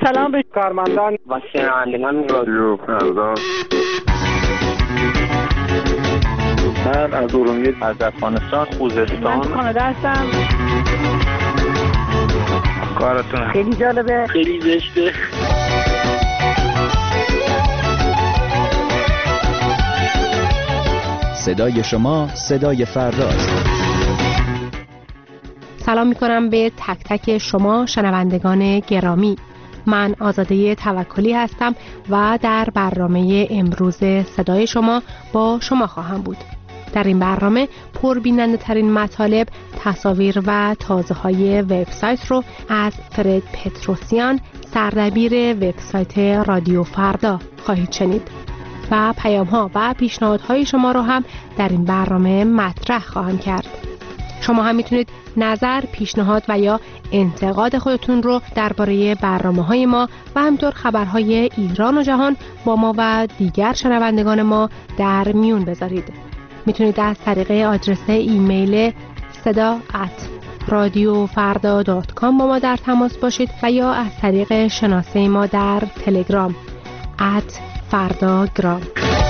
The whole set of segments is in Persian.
سلام به کارمندان و شنوندگان رادیو فردا. من از ارومیه، از افغانستان، خوزستان. من کانادا هستم. کارتون خیلی جالبه، خیلی زشته. صدای شما صدای فرداست. سلام میکنم به تک تک شما شنوندگان گرامی. من آزاده توکلی هستم و در برنامه امروز صدای شما با شما خواهم بود. در این برنامه پربیننده ترین مطالب، تصاویر و تازه های وبسایت رو از فرد پتروسیان، سردبیر وبسایت رادیو فردا خواهید شنید و پیام ها و پیشنهادهای شما رو هم در این برنامه مطرح خواهم کرد. شما هم میتونید نظر، پیشنهاد و یا انتقاد خودتون رو درباره برنامه‌های ما و همینطور خبرهای ایران و جهان با ما و دیگر شنوندگان ما در میون بذارید. میتونید از طریق آدرس ایمیل seda@radiofarda.com با ما در تماس باشید و یا از طریق شناسه ما در تلگرام @fardagram.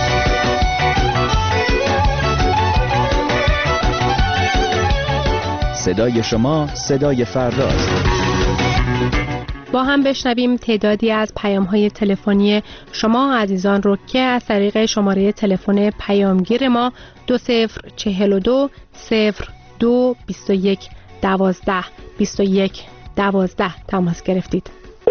صدای شما صدای فرداست. با هم بشنویم تعدادی از پیام‌های تلفنی شما عزیزان رو که از طریق شماره تلفن پیامگیر ما 2042 02 21 12 21 12 تماس گرفتید.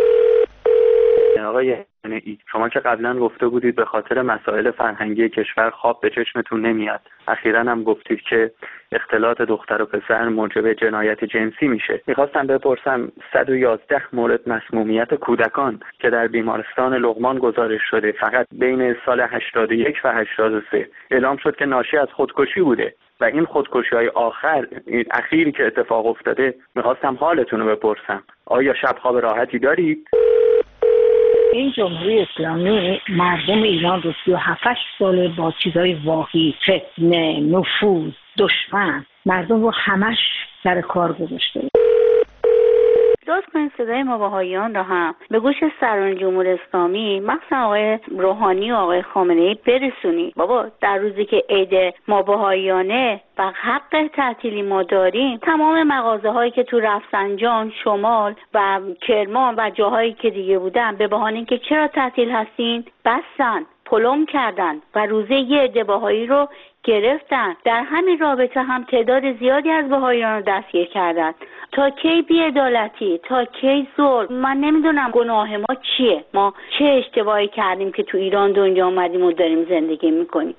آقای شما که قبلا گفته بودید به خاطر مسائل فرهنگی کشور خواب به چشمتون نمیاد. اخیراً هم گفتید که اختلاط دختر و پسر موجب جنایت جنسی میشه. میخواستم بپرسم 111 مورد مسمومیت کودکان که در بیمارستان لقمان گزارش شده فقط بین سال 81 و 83 اعلام شد که ناشی از خودکشی بوده و این خودکشی‌های اخیری که اتفاق افتاده میخواستم حالتون رو بپرسم. آیا شب خواب راحتی دارید؟ این جمهوری اسلامی مردم ایران رو 37 سال با چیزای واقعی، فتنه، نفوذ، دشمن، مردم رو همش سر کار گذاشته. درست کنید صدای ما بهائیان را هم به گوش سران جمهوری اسلامی مخصوصا آقای روحانی و آقای خامنه‌ای برسونید. بابا در روزی که عید ما بهائیانه و حق تعطیلی ما داریم، تمام مغازه هایی که تو رفسنجان، شمال و کرمان و جاهایی که دیگه بودن به بهانه اینکه چرا تعطیل هستین بستن، پلم کردن و روزه یه عده بهایی رو گرفتن. در همین رابطه هم تعداد زیادی از بهائیان رو دستگیر کردن. تا کی بی‌عدالتی، تا کی ظلم؟ من نمیدونم گناه ما چیه، ما چه اشتباهی کردیم که تو ایران دنیا آمدیم و داریم زندگی میکنیم.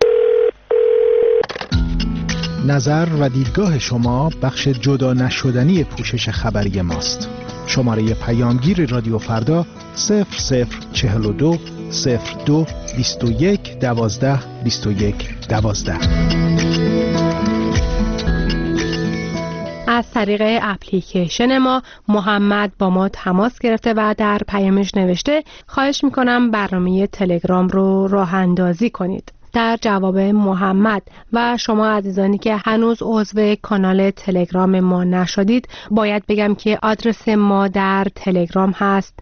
نظر و دیدگاه شما بخش جدا نشدنی پوشش خبری ماست. شماره پیامگیر رادیو فردا 0042 02 21 12 21 12. از طریق اپلیکیشن ما محمد با ما تماس گرفته و در پیامش نوشته خواهش میکنم برنامه تلگرام رو راه اندازی کنید. در جواب محمد و شما عزیزانی که هنوز عضو کانال تلگرام ما نشدید باید بگم که آدرس ما در تلگرام هست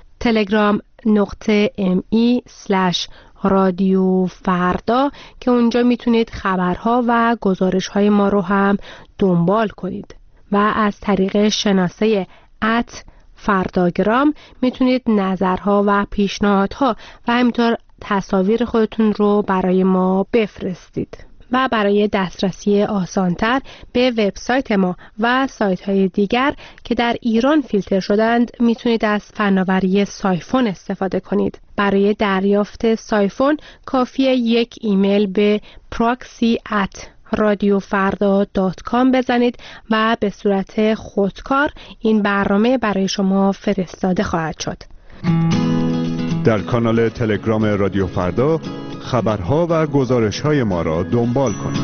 telegram.me/رادیو فردا که اونجا میتونید خبرها و گزارش‌های ما رو هم دنبال کنید و از طریق شناسه @فرداگرام میتونید نظرها و پیشنهادها و همینطور تصاویر خودتون رو برای ما بفرستید. و برای دسترسی آسانتر به وبسایت ما و سایت‌های دیگر که در ایران فیلتر شدند میتونید از فناوری سایفون استفاده کنید. برای دریافت سایفون کافیه یک ایمیل به proxy@radiofarda.com بزنید و به صورت خودکار این برنامه برای شما فرستاده خواهد شد. در کانال تلگرام رادیو فردا خبرها و گزارش‌های ما را دنبال کنید.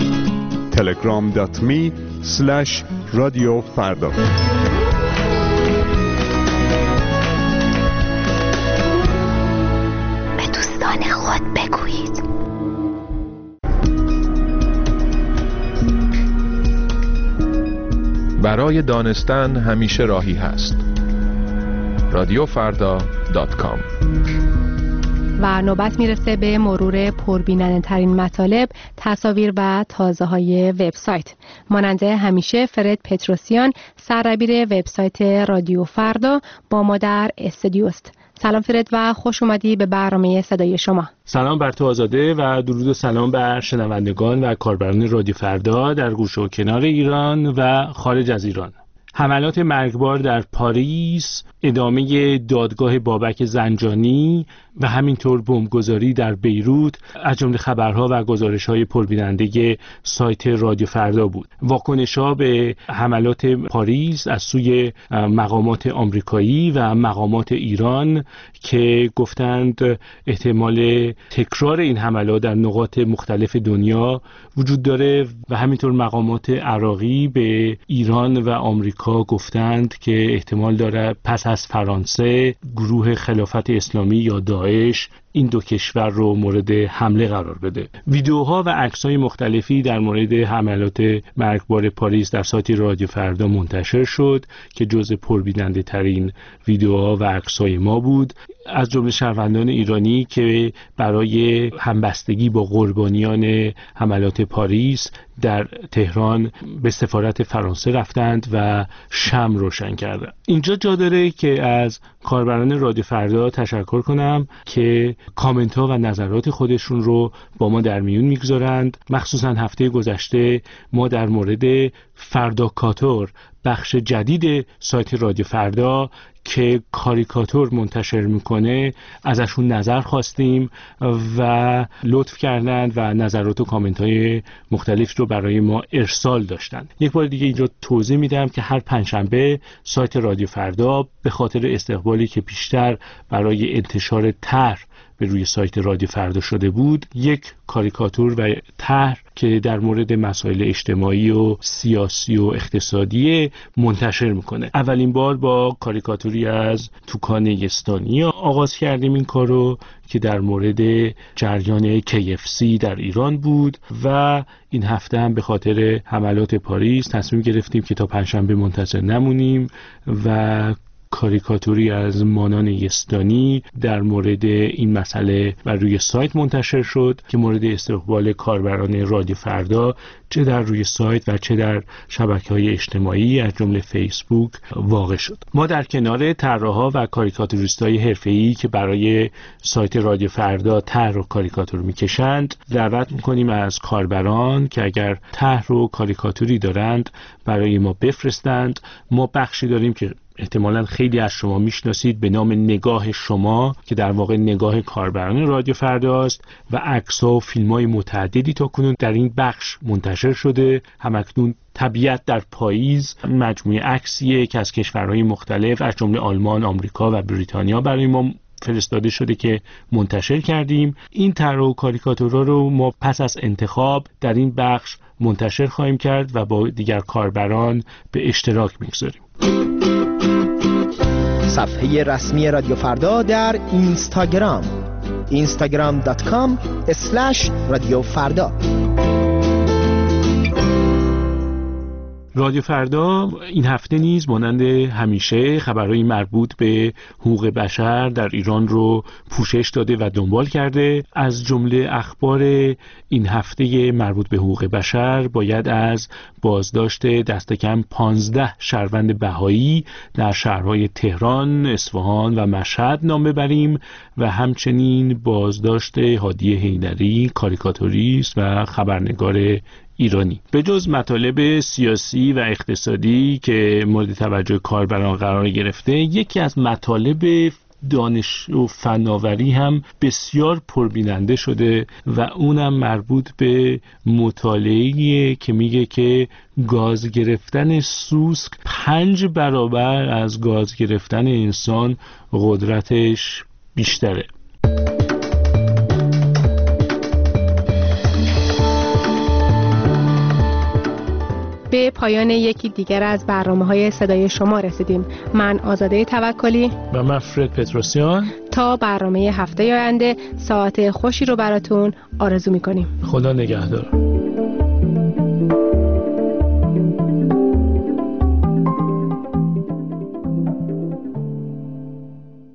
telegram.me/radiofarda. به دوستان خود بگویید. برای دانستن همیشه راهی هست. رادیو فردا www.radiofarda.com. و نوبت میرسه به مرور پربیننده ترین مطالب، تصاویر و تازه های وبسایت. ماننده همیشه فرد پتروسیان، سردبیر وبسایت رادیو فردا با ما در استودیو است. سلام فرد و خوش اومدی به برنامه صدای شما. سلام بر تو آزاده و درود و سلام بر شنوندگان و کاربران رادیو فردا در گوشه و کنار ایران و خارج از ایران. حملات مرگبار در پاریس، ادامه دادگاه بابک زنجانی و همینطور بمبگذاری در بیروت از جمله خبرها و گزارش‌های پربیننده سایت رادیو فردا بود. واکنش‌ها به حملات پاریس از سوی مقامات آمریکایی و مقامات ایران که گفتند احتمال تکرار این حملات در نقاط مختلف دنیا وجود داره و همینطور مقامات عراقی به ایران و آمریکا گفتند که احتمال داره پس از فرانسه گروه خلافت اسلامی یا داعش این دو کشور رو مورد حمله قرار بده. ویدیوها و عکس‌های مختلفی در مورد حملات مرگبار پاریس در سایت رادیو فردا منتشر شد که جزء پربیننده ترین ویدیوها و عکس‌های ما بود، از جمله شهروندان ایرانی که برای همبستگی با قربانیان حملات پاریس در تهران به سفارت فرانسه رفتند و شمع روشن کردند. اینجا جا داره که از کاربران رادیو فردا تشکر کنم که کامنت ها و نظرات خودشون رو با ما در میون میگذارند. مخصوصا هفته گذشته ما در مورد فرداکاتور، بخش جدید سایت رادیو فردا که کاریکاتور منتشر میکنه، ازشون نظر خواستیم و لطف کردند و نظرات و کامنت های مختلف رو برای ما ارسال داشتند. یک بار دیگه اینجا توضیح میدم که هر پنجشنبه سایت رادیو فردا به خاطر استقبالی که بیشتر برای انتشار طرح به روی سایت رادیو فردا شده بود، یک کاریکاتور و طرح که در مورد مسائل اجتماعی و سیاسی و اقتصادی منتشر میکنه. اولین بار با کاریکاتوری از توکان یزدانی آغاز کردیم این کارو که در مورد جریان KFC در ایران بود و این هفته هم به خاطر حملات پاریس تصمیم گرفتیم که تا پنجشنبه منتظر نمونیم و کاریکاتوری از مانان یزدانی در مورد این مسئله بر روی سایت منتشر شد که مورد استقبال کاربران رادیو فردا چه در روی سایت و چه در شبکه‌های اجتماعی از جمله فیسبوک واقع شد. ما در کنار طراحا و کاریکاتوریست‌های حرفه‌ای که برای سایت رادیو فردا طرح و کاریکاتور می‌کشند دعوت می‌کنیم از کاربران که اگر طرح و کاریکاتوری دارند برای ما بفرستند. ما بخشی داریم که احتمالاً خیلی از شما میشناسید به نام نگاه شما که در واقع نگاه کاربران رادیو فردا است و عکس‌ها و فیلم‌های متعددی تاکنون در این بخش منتشر شده. همکنون طبیعت در پاییز مجموعه عکسیه که از کشورهای مختلف از جمله آلمان، آمریکا و بریتانیا برای ما فرستاده شده که منتشر کردیم. این طرح و کاریکاتورها رو ما پس از انتخاب در این بخش منتشر خواهیم کرد و با دیگر کاربران به اشتراک میگذاریم. صفحه رسمی رادیو فردا در اینستاگرام instagram.com/رادیو فردا. رادیو فردا این هفته نیز مانند همیشه خبرهای مربوط به حقوق بشر در ایران رو پوشش داده و دنبال کرده. از جمله اخبار این هفته مربوط به حقوق بشر باید از بازداشت دست کم 15 شهروند بهایی در شهرهای تهران، اصفهان و مشهد نام ببریم و همچنین بازداشت هادی حیدری، کاریکاتوریست و خبرنگار ایرانی. به جز مطالب سیاسی و اقتصادی که مورد توجه کاربران قرار گرفته، یکی از مطالب دانش و فناوری هم بسیار پربیننده شده و اونم مربوط به مطالعه‌ای که میگه که گاز گرفتن سوسک 5 برابر از گاز گرفتن انسان قدرتش بیشتره. به پایان یکی دیگر از برنامه‌های صدای شما رسیدیم. من آزاده توکلی و من فرد پتروسیان تا برنامه هفته آینده ساعت خوشی رو براتون آرزو می‌کنیم. خدا نگهدار.